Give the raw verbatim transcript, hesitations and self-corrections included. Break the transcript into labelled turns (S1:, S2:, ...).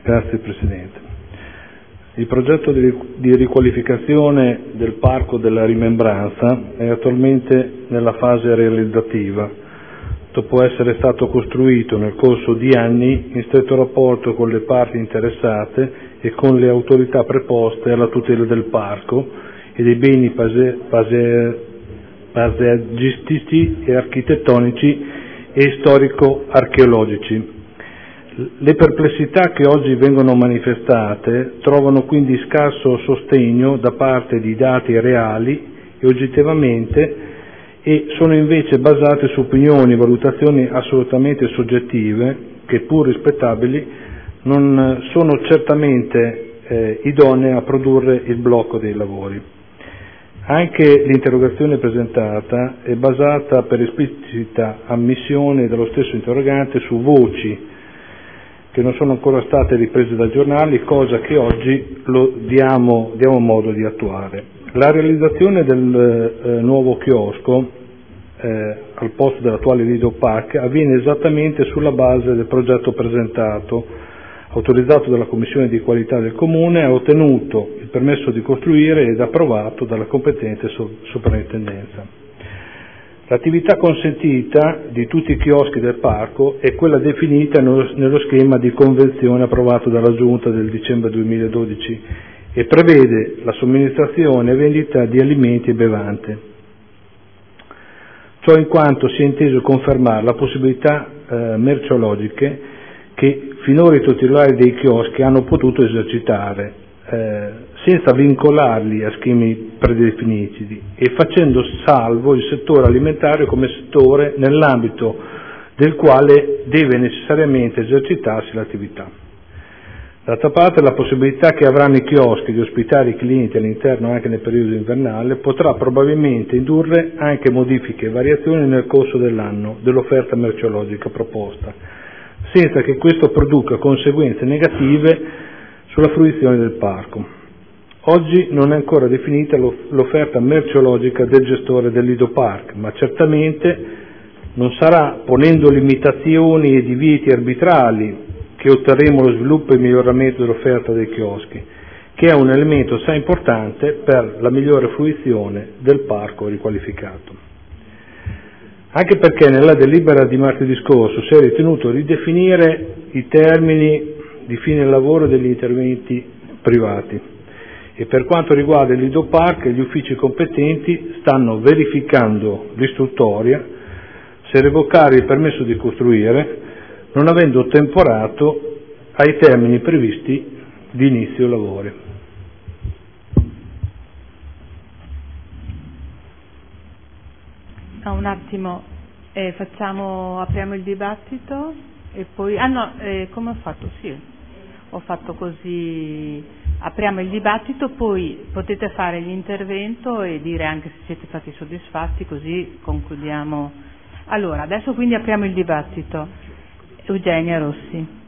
S1: Grazie Presidente. Il progetto di, di riqualificazione del Parco della Rimembranza è attualmente nella fase realizzativa, dopo essere stato costruito nel corso di anni in stretto rapporto con le parti interessate e con le autorità preposte alla tutela del parco e dei beni pase, pase, paesaggistici e architettonici e storico-archeologici. Le perplessità che oggi vengono manifestate trovano quindi scarso sostegno da parte di dati reali e oggettivamente e sono invece basate su opinioni e valutazioni assolutamente soggettive che, pur rispettabili, non sono certamente eh, idonee a produrre il blocco dei lavori. Anche l'interrogazione presentata è basata per esplicita ammissione dello stesso interrogante su voci che non sono ancora state riprese dai giornali, cosa che oggi lo diamo, diamo modo di attuare. La realizzazione del eh, nuovo chiosco eh, al posto dell'attuale Lido Park avviene esattamente sulla base del progetto presentato, autorizzato dalla Commissione di Qualità del Comune, ha ottenuto il permesso di costruire ed approvato dalla competente so- soprintendenza. L'attività consentita di tutti i chioschi del parco è quella definita nello schema di convenzione approvato dalla Giunta del dicembre duemiladodici e prevede la somministrazione e vendita di alimenti e bevande. Ciò in quanto si è inteso confermare la possibilità eh, merceologiche che finora i titolari dei chioschi hanno potuto esercitare, eh, senza vincolarli a schemi predefiniti e facendo salvo il settore alimentare come settore nell'ambito del quale deve necessariamente esercitarsi l'attività. D'altra parte, la possibilità che avranno i chioschi di ospitare i clienti all'interno anche nel periodo invernale potrà probabilmente indurre anche modifiche e variazioni nel corso dell'anno dell'offerta merceologica proposta, senza che questo produca conseguenze negative sulla fruizione del parco. Oggi non è ancora definita l'offerta merceologica del gestore del Lido Park, ma certamente non sarà ponendo limitazioni e divieti arbitrali che otterremo lo sviluppo e il miglioramento dell'offerta dei chioschi, che è un elemento assai importante per la migliore fruizione del parco riqualificato. Anche perché nella delibera di martedì scorso si è ritenuto di definire i termini di fine lavoro degli interventi privati e per quanto riguarda il Lido Park gli uffici competenti stanno verificando l'istruttoria se revocare il permesso di costruire non avendo temporato ai termini previsti di inizio lavori.
S2: Ah, un attimo, eh, facciamo, apriamo il dibattito e poi, ah no, eh, come ho fatto? Sì, ho fatto così, apriamo il dibattito, poi potete fare l'intervento e dire anche se siete stati soddisfatti, così concludiamo. Allora, adesso quindi apriamo il dibattito. Eugenia Rossi.